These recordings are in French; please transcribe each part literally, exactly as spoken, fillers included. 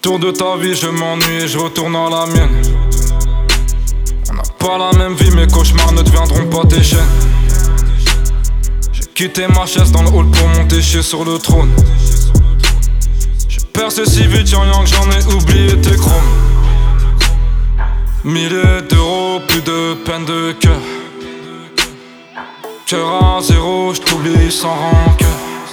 Tour de ta vie, je m'ennuie et je retourne à la mienne. On n'a pas la même vie, mes cauchemars ne deviendront pas tes chaînes. J'ai quitté ma chaise dans le hall pour monter chier sur le trône. J'ai percé si vite, y'en yang, j'en ai oublié tes chromes. Milliers d'euros, plus de peine de cœur. Cœur à zéro, j't'oublie sans rancœur.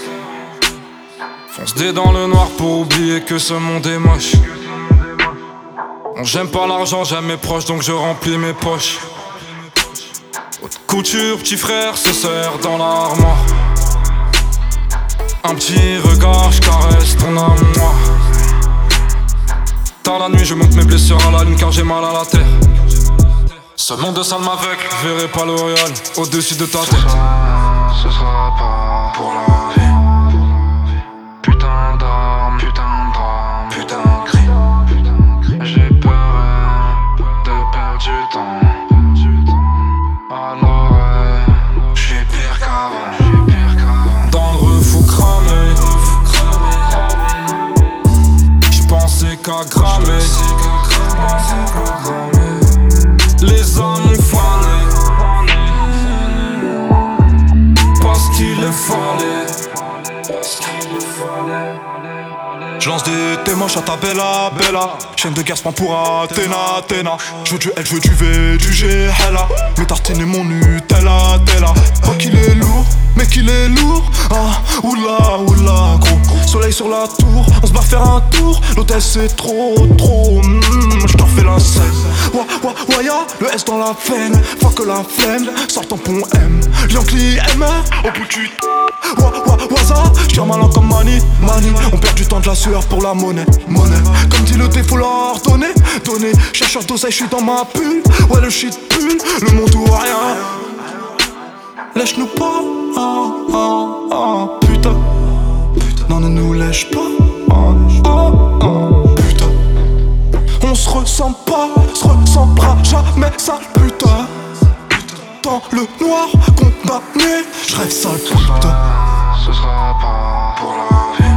Fonce des dans le noir pour oublier que ce monde est moche. Bon, j'aime pas l'argent, j'aime mes proches, donc je remplis mes poches. Haute couture, petit frère se serre dans l'armoire. Un petit regard, je caresse ton âme noire. Tard la nuit, je monte mes blessures à la lune car j'ai mal à la terre. Ce monde de sale m'aveugle, je verrai pas l'Oréal au-dessus de ta tête. Ce sera, ce sera pas pour la vie. Putain d'armes, putain de drame, putain de cri. J'ai peur de perdre du temps. Alors j'suis pire qu'avant. Dans le refou cramé, j'pensais qu'à grammer. Les âmes ont fané parce qu'il est fallait. Je lance des témoins à ta bella, bella. Chaîne de guerre se prend pour Athéna, Athéna. Je veux du L, je veux du V, du G, hella. Mes tartines et mon Nutella, Tella. Oh qu'il est lourd, mais qu'il est lourd. Ah, oula, oula, gros. Soleil sur la tour, on se bat faire un tour. L'hôtel c'est trop, trop. Mmh, je t'en fais la scène. Wa, wa, wa, ya, le S dans la veine. Faut que la flemme, sort ton pont M. Yankee M, au bout du. Wa, wa, waza, j'tire ma langue comme Mani, Mani. On perd du temps de la sueur pour la monnaie, monnaie. Comme dit le thé, faut leur donner, donner. Chercheur d'oseille, j'suis dans ma bulle. Ouais, le shit pull, le monde ou rien. Lèche-nous pas, ah, ah, ah, putain. Non, ne nous lèche pas, ah, ah, ah, putain. On se ressent pas, se ressemblera jamais, sale putain. Dans le noir, condamné, j'rêve sale putain. Ce sera pas pour la vie.